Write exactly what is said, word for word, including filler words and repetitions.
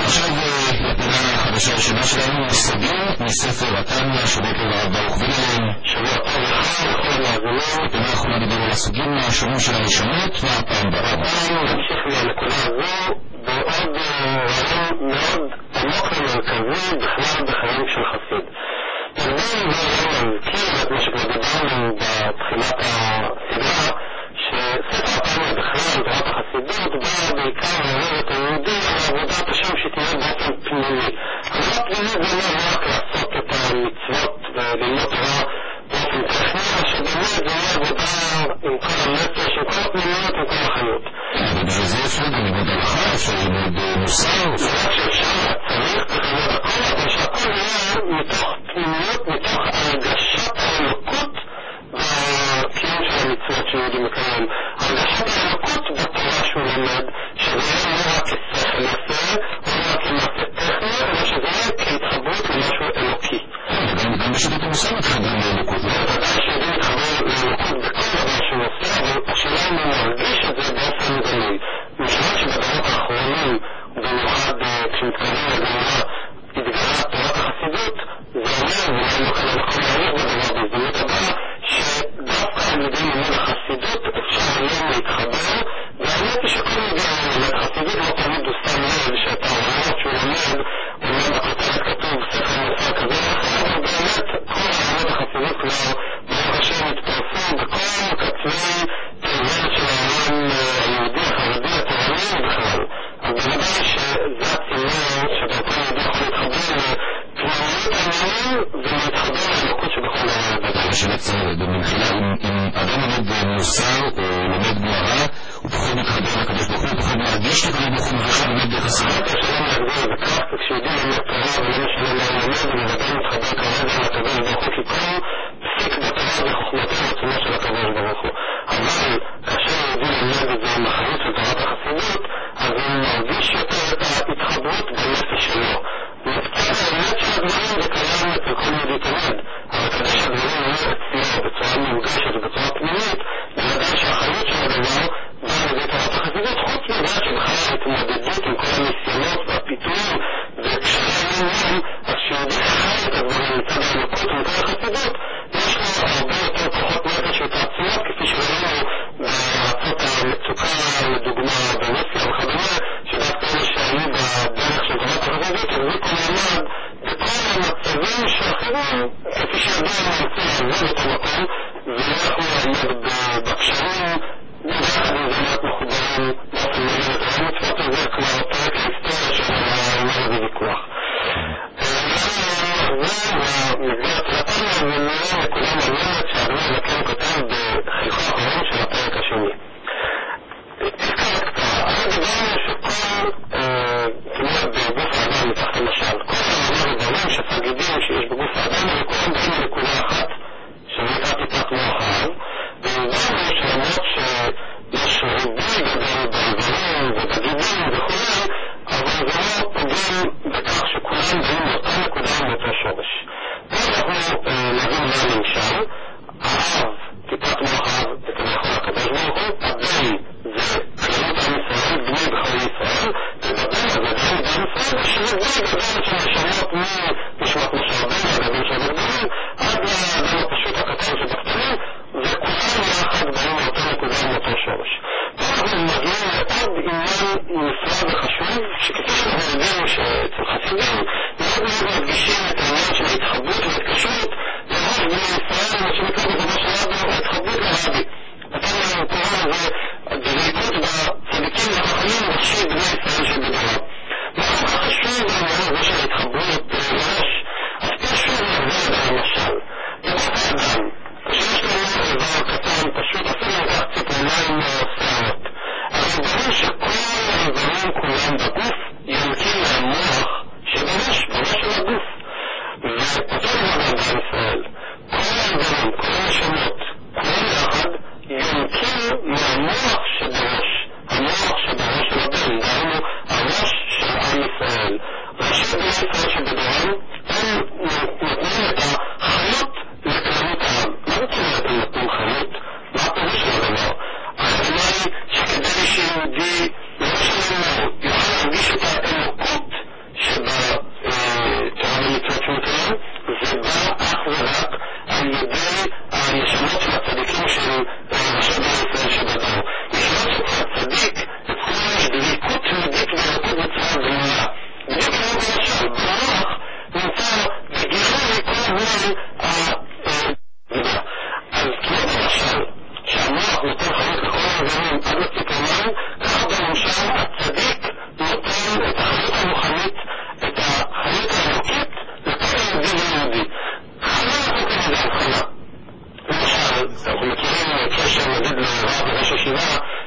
ועכשיו לפינה החדשה הראשונה שלנו, מושגים מספר התניא, שבוע טוב הרב ברוך וילן. שבוע טוב לך לכל המאזינים. בפינה האחרונה דיברנו על הסוגים השונים של הראשונות. מה הפעם ברב? הפעם נמשיך מהנקודה הזו בעוד רעיון מאוד עמוק ומרכזי בכלל בחיים של חסיד. נקדים ורעיון מזכיר את מה שכבר דיברנו בתחילת הסדרה, שספר התניא בכלל תורת החסידות בא בעיקר לעורר את היהודי על עבודת השם שתהיה באופן פנימי. עבודה פנימית זה לא רק לעשות את המצוות וללמוד תורה באופן טכני, שבאמת זה יהיה עבודה עם כל הנפש, עם כל הפנימיות, עם כל החיות. ובשביל זה אפשר גם ללמוד הלכה, אפשר ללמוד מוסר. זה רק שאפשר, צריך, צריך ללמוד הכל, אבל שהכל יהיה מתוך פנימיות, מתוך הרגשת האלוקות בקיום של המצוות שיהודי מקיים. הרגשת האלוקות בתורה שהוא לומד, שזה יהיה לא רק כשכל יפה, או לא רק כמעשה טכני, אלא שזה יהיה כהתחברות למשהו אלוקי. גם בשיטת המוסר מתחברים לאלוקות. בוודאי שיהודי מתחבר לאלוקות בכל דבר שהוא עושה, אבל השאלה אם הוא מרגיש את זה באופן גלוי. משמעות שבדורות האחרונים, במיוחד כשמתקרבים לגאולה, התגלה תורת החסידות, זה אומר, ואולי לא כאן המקום להעריך בדבר בהזדמנות הבאה, שדווקא על ידי לימוד החסידות אפשר היום להתחבר, והאמת היא שכל ידי לימוד חסידות לא תמיד הוא שם לב שאת הרעיונות שהוא לומד, אומר בכותרת כתוב ספר מוסר כזה ואחר, אבל באמת כל הרעיונות החסידות כבר ברוך השם התפרסו בכל קצווי תאבל של העולם היהודי החרדי התורני בכלל. אז בוודאי שזה הצינור שבאותו יהודי יכול להתחבר לפנימיות העניינים ולהתחבר לאלוקות שבכל דבר. שבצד, במחילה, אם אדם לומד מוסר או לומד גמרא, הוא פחות מתחבר לקדוש ברוך הוא, הוא פחות מרגיש לקדוש ברוך הוא, וכך לומד דרך חסידות. אתה שלום להגדיר בכך, כשיהודי לומד תורה ולא משנה מה הוא לומד, הוא בוודאי מתחבר כרגע לקדוש ברוך הוא, כי כל פסיק בתורה זה חוכמתו ורצונו של הקדוש ברוך הוא. אבל כאשר יהודי לומד את זה עם החיות של תורת החסידות, אז הוא מרגיש יותר את ההתחברות בנפש שלו. קצת האמת של הדברים זה קיים אצל כל יהודי תמיד, אבל כדי שהדברים יהיו אצלו בצורה מורגשת ובצורה פנימית, בוודאי שהחיות של הדבר באה לידי תורת החסידות, חוץ מזה שבכלל ההתמודדות עם כל הניסיונות והפיתויים וקשרים עליהם, אז שיהודי חי את הדברים מצד האלוקות ומתוך החסידות, יש לו הרבה יותר כוחות נפש ותעצומות, כפי שראינו בארצות המצוקה, לדוגמה ברוסיה וכדומה, שדווקא אלה שהיו בדרך של תורת החסידות החזיקו מעמד בכל המצבים שאחרים, כפי שידוע הם רוצים לעזוב את המקום ולכו לעמוד בקשרים, ביחד עם זה להיות מחוברים באופן מלא לתורה מצוות, וזה כבר פרק ההיסטוריה של העניין הזה ויכוח. זה במסגרת התניא ונראה נקודה מעניינת שהאדמו"ר הזקן כותב בחלקו האחרון של הפרק השני. תזכרת קצרה, אבל דיברנו שכל כמעט בגוף האדם מתחת למשל, כל המאמר הדברים שתגידים שיש בגוף האדם וכולם באים לנקודה אחת שנקרא טיפת מוח האב, והבנו שלמרות שיש ריבוי גדול באיברים ובגידים וכו', אבל זה לא פוגם בכך שכולם באים לאותה נקודה מאותו שורש. ואנחנו נבין מה נמשל, האב, טיפת מוח האב, זה כביכול הקדוש ברוך הוא, הבן זה כללות עם ישראל, בני בכל ישראל, ובבן הזה בן בן ישראל יש ריבוי גדול של נשמות מנשמת משה רבנו, הגדול של הגדולים, עד לאדם הפשוט הקטן שבקטנים, וכולם יחד באים מאותה נקודה מאותו שורש. ואנחנו מגיעים לעוד עניין נפרד וחשוב, שכפי שאנחנו יודעים שאצל חסידים מאוד מאוד מדגישים את העניין של ההתחברות וההתקשרות לראש בני ישראל, מה שנקרא בדבר שלנו ההתחברות לרבי. אתם קוראים לזה דבקות בצדיקים והחכמים ראשי בני ישראל שבדורם. מאוד חשוב העניין הזה של ההתחברות לראש, אז פשוט נעבור את המשל. בגוף האדם, כשיש לנו איבר קטן פשוט אפילו ניקח ציפורניים שערות. אבל ברור שכל האיברים כולם בגוף יונקים מהמוח שבראש, בראש של הגוף. ואותו דבר בעם ישראל, כל האיברים, כל הנשמות, כולם יחד יונקים מהמוח שבראש. המוח שבראש של הבן, דהיינו הראש של עם ישראל. ראשי בני ישראל שבדורם, הם נותנים את החיות לכללות העם. מה זאת אומרת הם נותנים חיות? מה הפירוש של הדבר? הכוונה היא שכדי שיהודי לא שלנו יוכל להרגיש את האלוקות הגנים עד לציפורניים, ככה בממשל הצדיק נותן את החיות הרוחנית, את החיות האלוקית לכל יהודי ויהודי. חייב לעשות את זה הבחנה. למשל, אנחנו מכירים קשר נגיד לרב וראש ישיבה